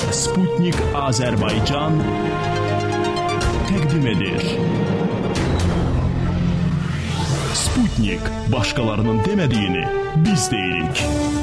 Sputnik Azərbaycan təqdim edir. Sputnik, başqalarının demədiyini biz deyirik.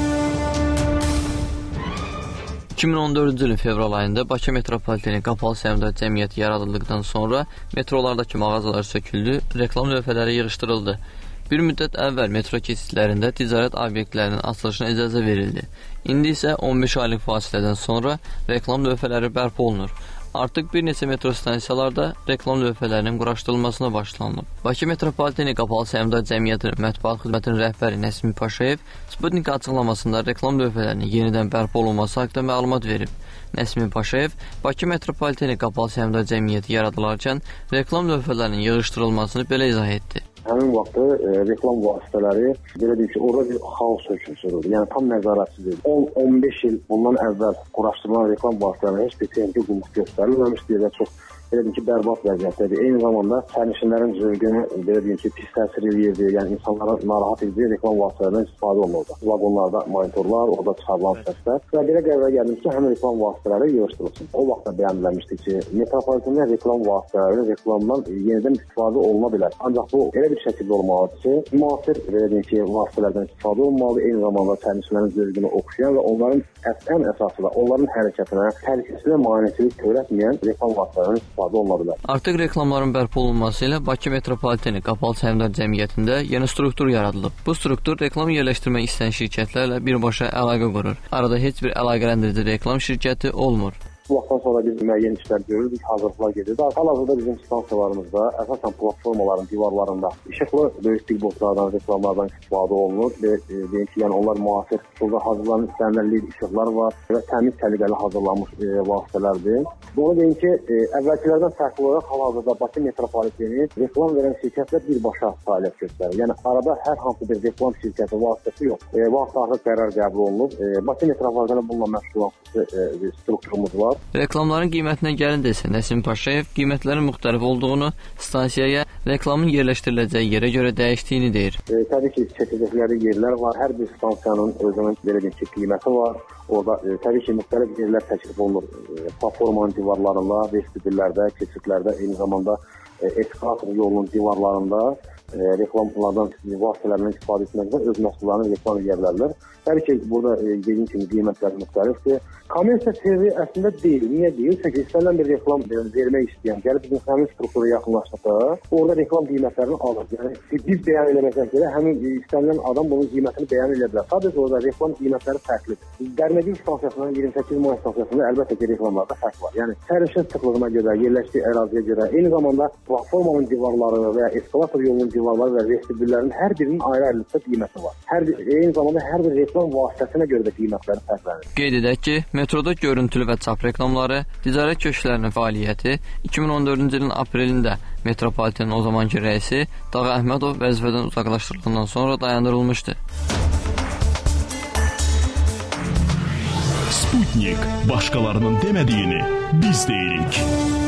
2014-cü ilin fevral ayında Bakı Metropoliteni Qapalı Səhmdar Cəmiyyəti yaradıldıqdan sonra metrolardakı mağazalar söküldü, reklam lövhələri yığışdırıldı. Bir müddət əvvəl metro keçidlərində ticarət obyektlərinin açılışına icazə verildi. İndi isə 15 aylıq fasilədən sonra reklam lövhələri bərpa olunur. Artıq bir neçə metro stansiyalarda reklam lövhələrinin quraşdırılmasına başlanılıb. Bakı Metropoliteni Qapalı Səhmdar Cəmiyyətinin mətbuat xidmətinin rəhbəri Nəsimi Paşayev Sputnik açıqlamasında reklam lövhələrinin yenidən bərpa olunması haqqında məlumat verib. Nəsimi Paşayev Bakı Metropoliteni Qapalı Səhmdar Cəmiyyəti yaradılarkən reklam lövhələrinin yığışdırılmasını belə izah etdi. Həmin vaxtı reklam vasitələri, belə deyim ki, orada bir xaos hökm sürürdü. Yəni tam nəzarətsiz idi. 10-15 il bundan əvvəl quraşdırılan reklam vasitələrinin heç bir texniki qulluq göstərilməmişdi və çox belə deyim ki, bərbad vəziyyətdədir. Eyni zamanda sərnişinlərin zövqünü belə deyim ki, pis təsir edirdi. Yəni insanlara narahat edici reklam vasitələrindən istifadə olunurdu. Vagonlarda monitorlar, orada çıxarılan səslər və belə qərara gəldim ki, həmin reklam vasitələri yığışdırılsın. O vaxtda bəyan edilmişdi ki, metropolitenda reklam vasitələri reklamdan yenidən istifadə oluna bilər. Ancaq bu elə bir şəkildə olmalıdır ki, müasir belə deyim ki, vasitələrdən istifadə olunmalıdır. Eyni zamanda sərnişinlərin zövqünü oxşayan və onların ən əsası da onların hərəkətinə təhlükəsiz və maneəsizlik törətməyən reklam vasitələrinin istifadə oluna bilər. Artıq reklamların bərpa olunması ilə Bakı Metropoliteni Qapalı Səhmdar Cəmiyyətində yeni struktur yaradılıb. Bu struktur reklam yerləşdirmək istəyən şirkətlərlə birbaşa əlaqə qurur. Arada heç bir əlaqələndirici reklam şirkəti olmur. Bu vaxtdan sonra biz müəyyən işlər görürdük, hazırlıqlar gedirdi. Hal-hazırda bizim stansiyalarımızda əsasən platformaların divarlarında işıqlı böyük billboardlardan, reklamlardan istifadə olunur və deyim ki, yəni onlar müasir üsulda hazırlanan istənilən LED işıqlar var və təmiz səliqəli hazırlanmış vasitələrdir. Bunu deyim ki, əvvəlkilərdən fərqli olaraq hal-hazırda Bakı Metropoliteni reklam verən şirkətlər birbaşa fəaliyyət göstərir. Yəni arada hər hansı bir reklam şirkəti vasitəsi yox. Vaxt artıq qərar qəbul olunub. Bakı Metropoliteni bununla məşğul olan bir strukturumuz var. Reklamların qiymətinə gəlincə isə Nəsimi Paşayev qiymətlərin müxtəlif olduğunu, stansiyaya reklamın yerləşdiriləcəyi yerə görə dəyişdiyini deyir. Təbii ki, seçəcəkləri yerlər var. Hər bir stansiyanın özünün belə deyim ki, qiyməti var. Orada təbii ki, müxtəlif yerlər təklif olunur. Platformanın divarlarında, vestibillərdə, keçidlərdə, eyni zamanda eskalator yolunun divarlarında reklamlardan vasitələrindən istifadə etməklə öz məhsullarını reklam edə bilərlər. Təbii ki, burada dediyim kimi qiymətlər müxtəlifdir. Kommersiya sirri əslində deyil. Niyə deyil? Çünki istənilən bir reklam vermək istəyən gəlib bizim həmin struktura yaxınlaşdıqda orada reklam qiymətlərini alır. Yəni biz bəyan eləməsək belə həmin istənilən adam bunun qiymətini bəyan edə bilər. Sadəcə orada reklam qiymətləri fərqlidir. Dərnəgül stansiyasından 28 may stansiyasında əlbəttə ki, reklamlarda fərq var. Yəni sərnişin sıxlığına görə, yerləşdiyi əraziyə görə, eyni zamanda platformanın divarları və ya eskalator yolunun divarları və vestibillərin hər birinin ayrı-ayrılıqda qiyməti var. Eyni zamanda hər bir reklam vasitəsinə görə də qiymətləri fərqlənir. Qeyd edək ki, metroda görüntülü və çap reklamları, ticarət köşklərinin fəaliyyəti 2014-cü ilin aprelində Metropolitenin o zamanki rəisi Dağı Əhmədov vəzifədən uzaqlaşdırılandan sonra dayandırılmışdı. Sputnik, başqalarının demədiyini biz deyirik.